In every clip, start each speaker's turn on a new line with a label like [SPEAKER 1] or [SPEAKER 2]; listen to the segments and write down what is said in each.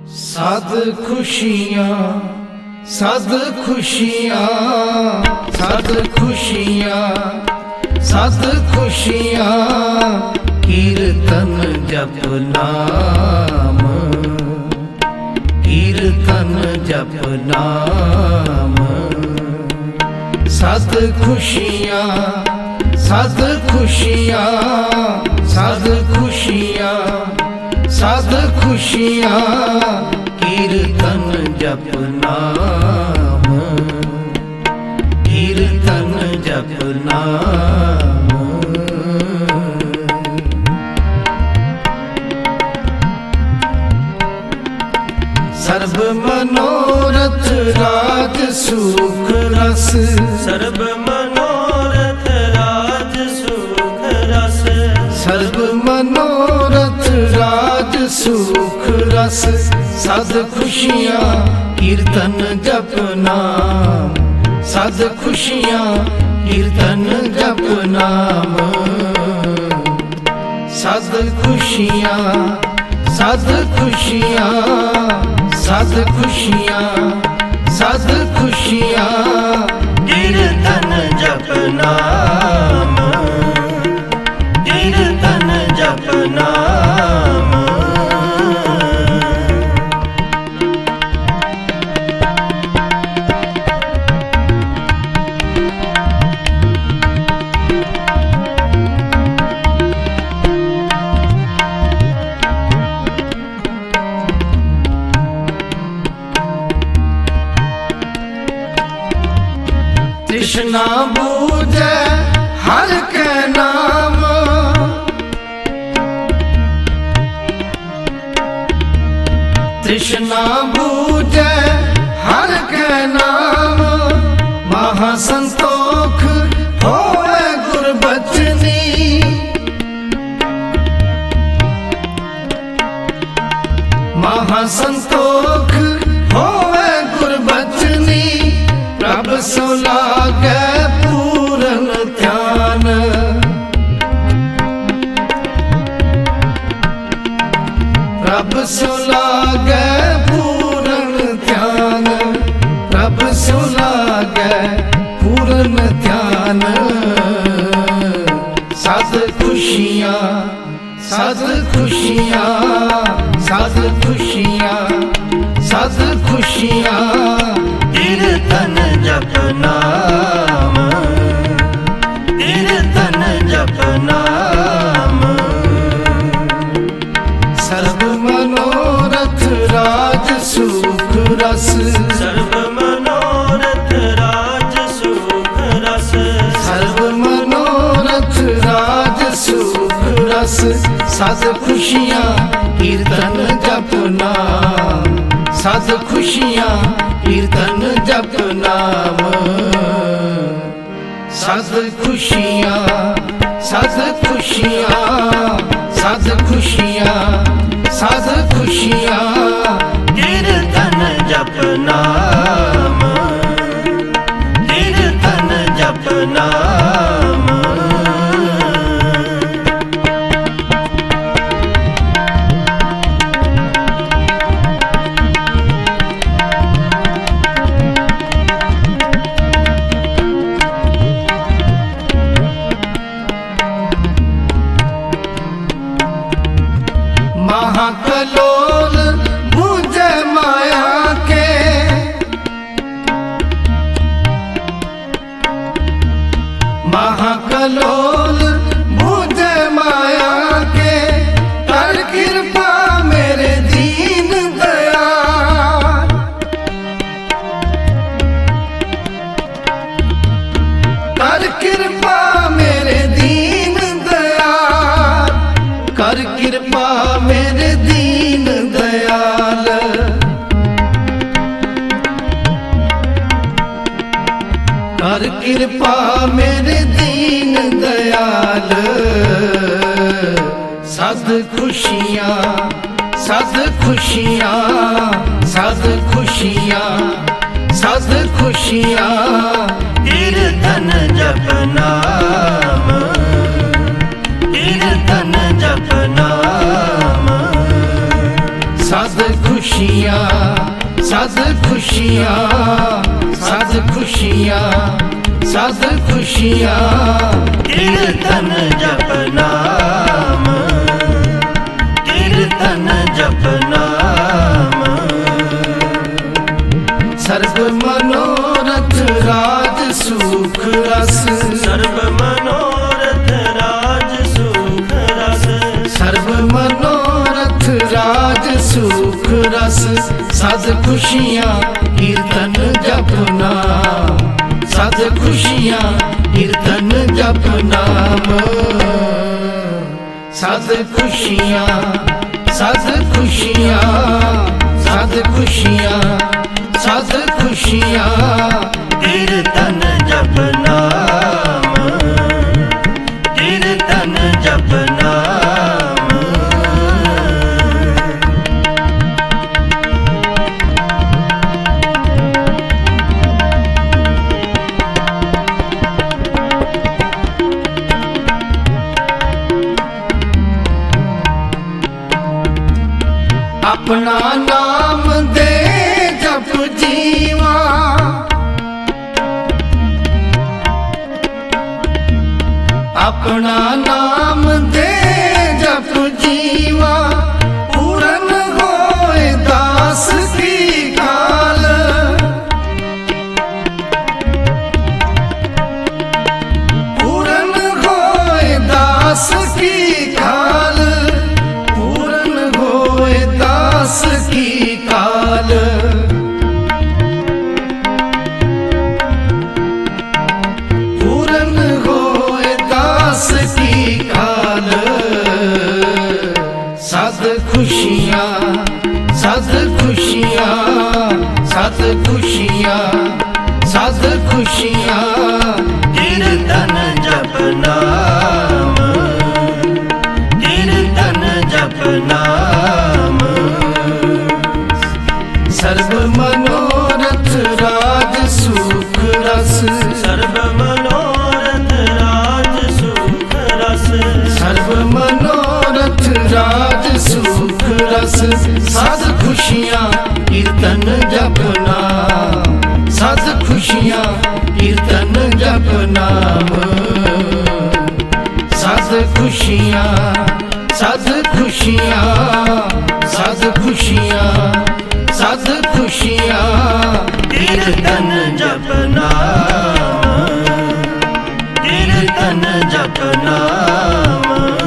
[SPEAKER 1] ਸਦ ਖੁਸ਼ੀਆਂ ਸਦ ਖੁਸ਼ੀਆਂ ਸਦ ਖੁਸ਼ੀਆਂ ਸਦ ਖੁਸ਼ੀਆਂ ਕੀਰਤਨ ਜਪ ਨਾਮ ਕੀਰਤਨ ਜਪ ਨਾਮ ਸਦ ਖੁਸ਼ੀਆਂ ਸਦ ਖੁਸ਼ੀਆਂ ਸਦ ਖੁਸ਼ੀਆਂ ਸਦ ਖੁਸ਼ੀਆਂ ਕੀਰਤਨ ਜਪ ਨਾਮ ਕੀਰਤਨ ਜਪ ਨਾਮ ਸਰਬ ਮਨੋਰਥ ਰਾਜ ਸੁਖ ਰਸ
[SPEAKER 2] ਸਰਬ ਮਨੋਰਥ ਰਾਜ ਸੁਖ ਰਸ
[SPEAKER 1] ਸਰਬ ਮਨੋਰਥ ਰਾਜ ਸੁਖ ਰਸ ਸਦ ਖੁਸ਼ੀਆਂ ਕੀਰਤਨ ਜਪ ਨਾਮ ਸਦ ਖੁਸ਼ੀਆਂ ਕੀਰਤਨ ਜਪ ਨਾਮ ਸਦ ਖੁਸ਼ੀਆਂ ਸਦ ਖੁਸ਼ੀਆਂ ਸਦ ਖੁਸ਼ੀਆਂ ਸਦ ਖੁਸ਼ੀਆਂ
[SPEAKER 2] ਕੀਰਤਨ ਜਪ ਨਾਮ ਕੀਰਤਨ ਜਪ ਨਾਮ
[SPEAKER 1] ਤ੍ਰਿਸ਼ਨਾ ਬੂਝੈ ਹਰ ਕੈ ਨਾਮ ਤ੍ਰਿਸ਼ਨਾ ਬੂਝੈ ਹਰ ਕੈ ਨਾਮ ਮਹਾ ਸੰਤੋਖ ਹੋਵੇ ਗੁਰਬਚਨੀ ਮਹਾ ਸੰਤੋਖ ਹੋਵੇ ਗੁਰਬਚਨੀ ਪ੍ਰਭ ਸੋ ਲਾਗੈ ਪੂਰਨ ਧਿਆਨ ਪ੍ਰਭ ਸੋ ਲਾਗੈ ਪੂਰਨ ਧਿਆਨ ਪ੍ਰਭ ਸੋ ਲਾਗੈ ਪੂਰਨ ਧਿਆਨ ਸਦ ਖੁਸ਼ੀਆਂ ਸਦ ਖੁਸ਼ੀਆਂ ਸਦ ਖੁਸ਼ੀਆਂ ਸਦ ਖੁਸ਼ੀਆਂ
[SPEAKER 2] ਕੀਰਤਨ ਜਪ ਨਾਮ ਕੀਰਤਨ ਜਪ ਨਾਮ
[SPEAKER 1] ਸਰਬ ਮਨੋਰਥ ਰਾਜ ਸੁਖ ਰਸ
[SPEAKER 2] ਸਰਬ ਮਨੋਰਥ ਰਾਜ ਸੁਖ ਰਸ
[SPEAKER 1] ਸਰਬ ਮਨੋਰਥ ਰਾਜ ਸੁਖ ਰਸ ਸਦ ਖੁਸ਼ੀਆਂ ਕੀਰਤਨ ਜਪ ਨਾਮ ਸਦ ਖੁਸ਼ੀਆਂ ਕੀਰਤਨ ਜਪ ਨਾਮ ਸਦ ਖੁਸ਼ੀਆਂ ਸਦ ਖੁਸ਼ੀਆਂ ਸਦ ਖੁਸ਼ੀਆਂ ਸਦ ਖੁਸ਼ੀਆਂ
[SPEAKER 2] ਕੀਰਤਨ ਜਪ ਨਾਮ ਕੀਰਤਨ ਜਪ ਨਾਮ
[SPEAKER 1] महाकलोल बूझे माया के महाकलोल बूझे माया के कर कृपा मेरे दीन दयाल कर कृपा मेरे दीन दयाल कर कृपा मेरे दीन दयाल कर कृपा मेरे दीन दयाल सद खुशियाँ सद खुशियाँ सद खुशियाँ सद खुशियाँ
[SPEAKER 2] ਕੀਰਤਨ ਜਪ ਨਾਮ ਕੀਰਤਨ ਜਪ ਨਾਮ
[SPEAKER 1] ਸਦ ਖੁਸ਼ੀਆਂ ਖੁਸ਼ੀਆਂ ਸਦ ਖੁਸ਼ੀਆਂ ਸਦ ਖੁਸ਼ੀਆਂ ਸਦ ਖੁਸ਼ੀਆਂ
[SPEAKER 2] ਕੀਰਤਨ ਜਪ ਨਾਮ ਕੀਰਤਨ ਜਪ ਨਾਮ
[SPEAKER 1] ਸਰਬ ਮਨੋਰਥ ਰਾਜ ਸੁਖ ਰਸ
[SPEAKER 2] ਸਰਬ ਮਨੋਰਥ ਰਾਜ ਸੁਖ ਰਸ
[SPEAKER 1] ਸਰਬ ਮਨੋਰਥ ਰਾਜ ਸੁਖ ਰਸ ਸਦ ਖੁਸ਼ੀਆਂ ਕੀਰਤਨ ਜਪ ਨਾਮ ਸਦ ਖੁਸ਼ੀਆਂ ਕੀਰਤਨ ਜਪ ਨਾਮ ਸਦ ਖੁਸ਼ੀਆਂ ਸਦ ਖੁਸ਼ੀਆਂ ਸਦ ਖੁਸ਼ੀਆਂ ਸਦ ਖੁਸ਼ੀਆਂ
[SPEAKER 2] ਕੀਰਤਨ ਜਪ ਨਾਮ ਕੀਰਤਨ ਜਪ ਨਾਮ
[SPEAKER 1] ਆਪਣਾ ਨਾਮ ਦੇ ਜਪ ਜੀਵਾ ਆਪਣਾ ਨਾਮ ਦੇ ਜਪ ਜੀਵਾ ਪੂਰਨ ਹੋਏ ਦਾਸ ਕੀ ਕਾਲ ਪੂਰਨ ਹੋਏ ਦਾਸ ਕੀ ਕਾਲ ਪੂਰਨ ਹੋਏ ਦਾਸ ਕੀ ਕਾਲ ਪੂਰਨ ਹੋਏ ਦਾਸ ਕੀ ਕਾਲ ਸਦ ਖੁਸ਼ੀਆਂ ਸਦ ਖੁਸ਼ੀਆਂ ਸਦ ਖੁਸ਼ੀਆਂ ਸਦ ਖੁਸ਼ੀਆਂ
[SPEAKER 2] ਕੀਰਤਨ ਜਪ ਨਾਮ ਕੀਰਤਨ ਜਪ ਨਾਮ
[SPEAKER 1] ਸਰਬ ਮਨੋਰਥ ਰਾਜ ਸੁਖ ਰਸ
[SPEAKER 2] ਸਰਬ ਮਨੋਰਥ ਰਾਜ ਸੁਖ ਰਸ
[SPEAKER 1] ਸਰਬ ਮਨੋਰਥ ਰਾਜ ਸੁਖ ਰਸ ਸਦ ਖੁਸ਼ੀਆਂ ਕੀਰਤਨ ਜਪ ਨਾਮ ਸਦ ਖੁਸ਼ੀਆਂ ਕੀਰਤਨ ਜਪ ਨਾਮ ਸਦ ਖੁਸ਼ੀਆਂ ਸਦ ਖੁਸ਼ੀਆਂ ਸਦ ਖੁਸ਼ੀਆਂ ਸਦ ਖੁਸ਼ੀਆਂ
[SPEAKER 2] ਕੀਰਤਨ ਜਪ ਨਾਮ ਕੀਰਤਨ ਜਪ ਨਾਮ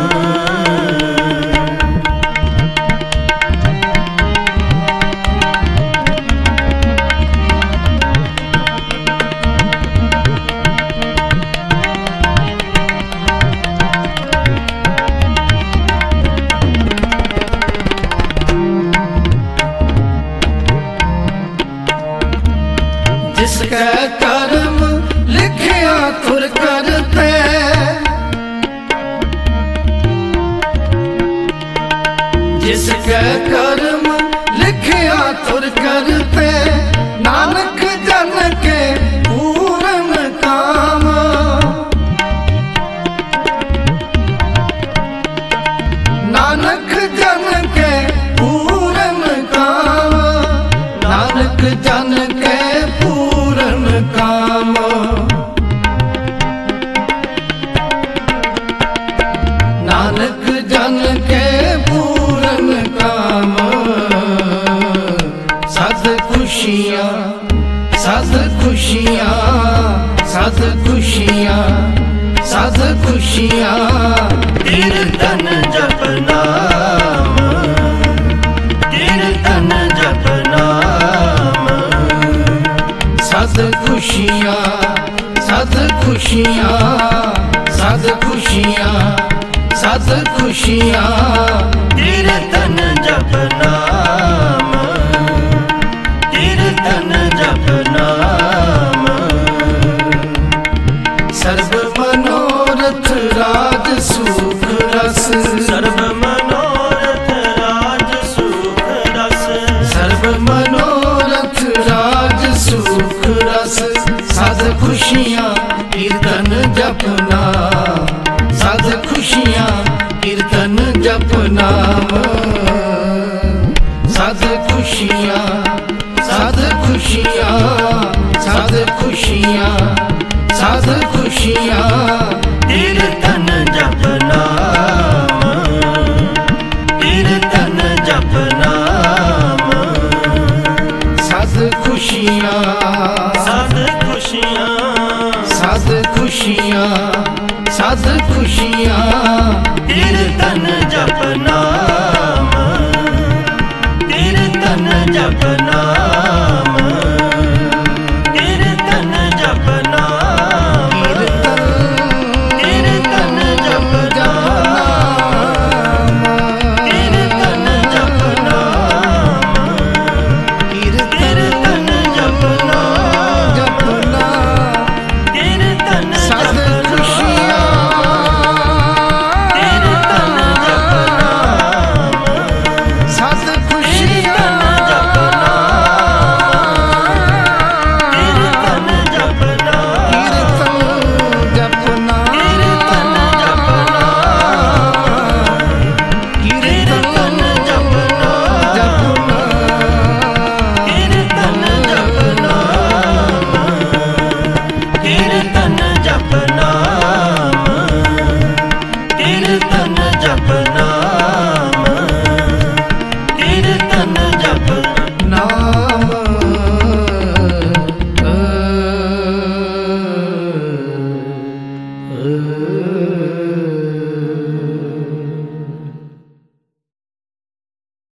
[SPEAKER 1] जिसका कर्म लिखिया तुर करते जिसका कर्म लिखिया तुर करते नानक जन के पूरन काम नानक जन के पूरन काम नानक जन के पूरन काम नानक जन के पूरन काम सद खुशियाँ सद खुशियाँ सद खुशियाँ सद खुशियाँ
[SPEAKER 2] ਕੀਰਤਨ ਜਪ ਨਾਮ ਕੀਰਤਨ ਜਪ ਨਾਮ
[SPEAKER 1] सद खुशियाँ सद खुशियाँ सद खुशियाँ सद खुशियाँ